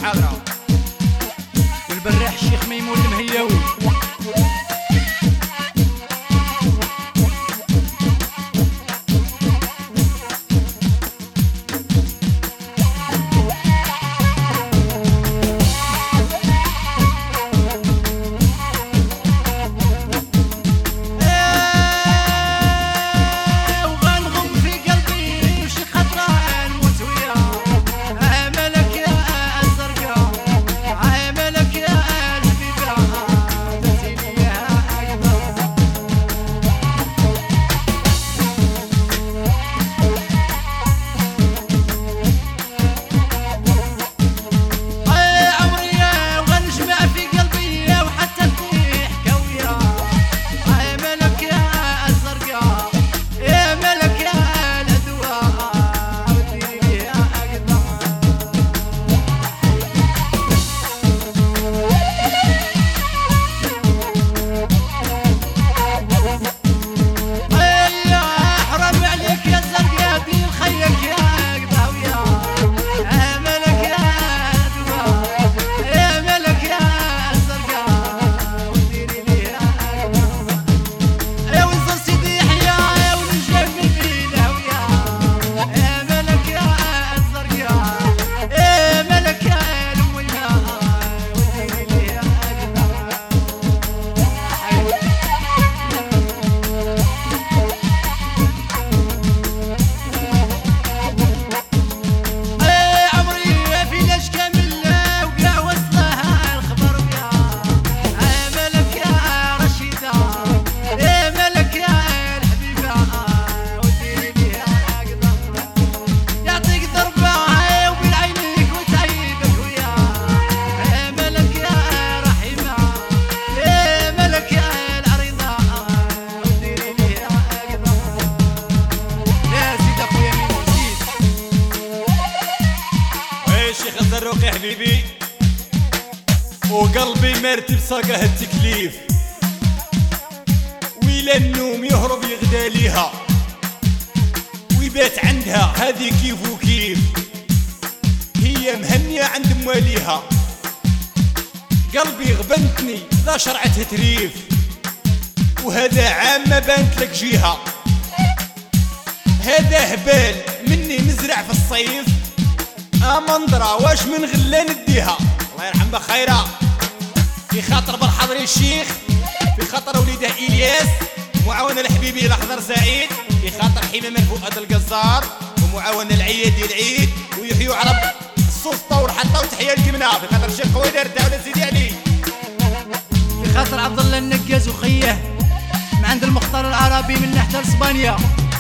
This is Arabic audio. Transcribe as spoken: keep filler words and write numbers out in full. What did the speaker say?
حاضرة والبراح الشيخ ميمون المهياوي. الزروق يا حبيبي وقلبي مرتب صاقه التكليف، ويلا النوم يهرب يغدا ليها ويبات عندها هذه كيف وكيف، هي مهنية عند مواليها. قلبي غبنتني ذا شرعتها تريف، وهذا عام ما بانت لك جيها. هذا هبال مني نزرع في الصيف، امندرا واش من غلا نديها. الله يرحم بخيرة، في خاطر بالحضري الشيخ، في خاطر وليده الياس، معاون الحبيبي الاخضر سعيد، في خاطر حمامه فؤاد القزار، ومعاون العيادي العيد، ويحيوا عرب السلطه والحطه، وتحيه الجمنه في خاطر الشيخ قويدر تاع سيدي علي، في خاطر عبد الله النقاز وخيه من عند المختار العربي من ناحيه اسبانيا.